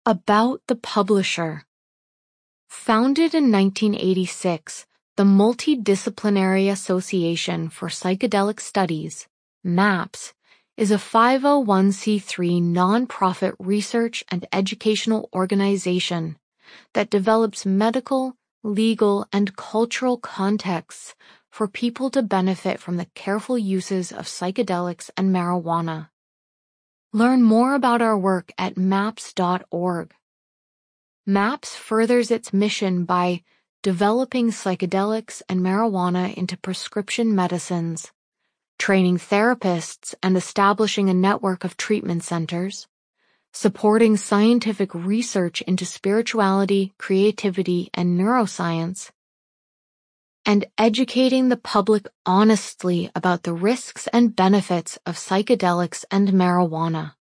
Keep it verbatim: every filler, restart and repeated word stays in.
About the publisher. Founded in nineteen eighty-six, the Multidisciplinary Association for Psychedelic Studies, MAPS, is a five oh one c three nonprofit research and educational organization that develops medical, legal, and cultural contexts for people to benefit from the careful uses of psychedelics and marijuana. Learn more about our work at maps dot org. MAPS furthers its mission by developing psychedelics and marijuana into prescription medicines, training therapists and establishing a network of treatment centers, supporting scientific research into spirituality, creativity, and neuroscience, and educating the public honestly about the risks and benefits of psychedelics and marijuana.